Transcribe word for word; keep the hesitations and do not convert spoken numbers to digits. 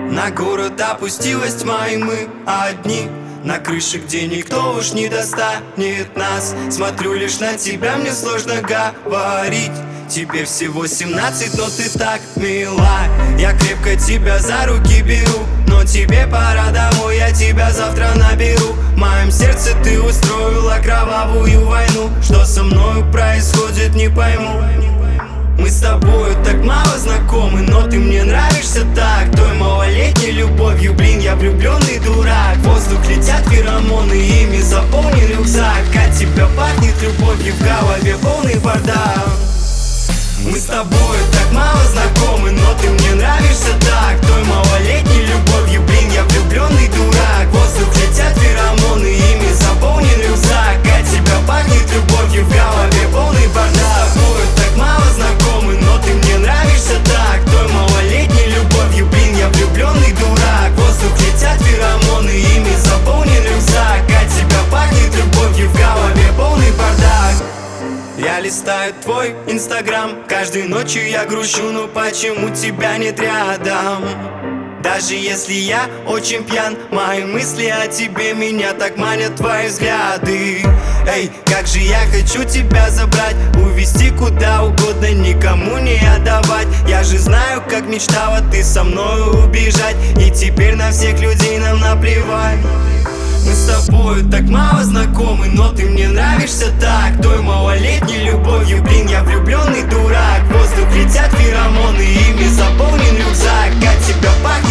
На город опустилась тьма, и мы одни на крыше, где никто уж не достанет нас. Смотрю лишь на тебя, мне сложно говорить. Тебе всего семнадцать, но ты так мила. Я крепко тебя за руки беру, но тебе пора домой, я тебя завтра наберу. В моем сердце ты устроила кровавую войну. Что со мною происходит, не пойму. Мы с тобою так мало знакомы, но ты мне нравишься так. Той малолетней любовью, блин, я влюбленный дурак. В воздух летят феромоны, ими заполнен рюкзак. От тебя пахнет любовью, в голове полный бардак. Мы с тобою так мало знакомы, но ты мне нравишься так. Той малолетней любовью, блин, я влюбленный дурак. В воздух летят феромоны, ими заполнен рюкзак. От тебя пахнет любовью, в голове полный бардак. Мы с тобою так мало знакомы, но ты мне нравишься так. Той малолетней любовью, блин, я влюбленный дурак. В воздух летят феромоны, ими заполнен рюкзак. От тебя пахнет любовью, в голове полный бардак. Я листаю твой инстаграм, каждой ночью я грущу, но почему тебя нет рядом? Даже если я очень пьян, мои мысли о тебе меня так манят твои взгляды. Эй, как же я хочу тебя забрать, увезти куда угодно, никому не отдавать. Я же знаю, как мечтала ты со мною убежать, и теперь на всех людей нам наплевать. Мы с тобою так мало знакомы, но ты мне нравишься так. Той малолетней любовью, блин, я влюбленный дурак. В воздух летят феромоны, ими заполнен рюкзак. От тебя пахнет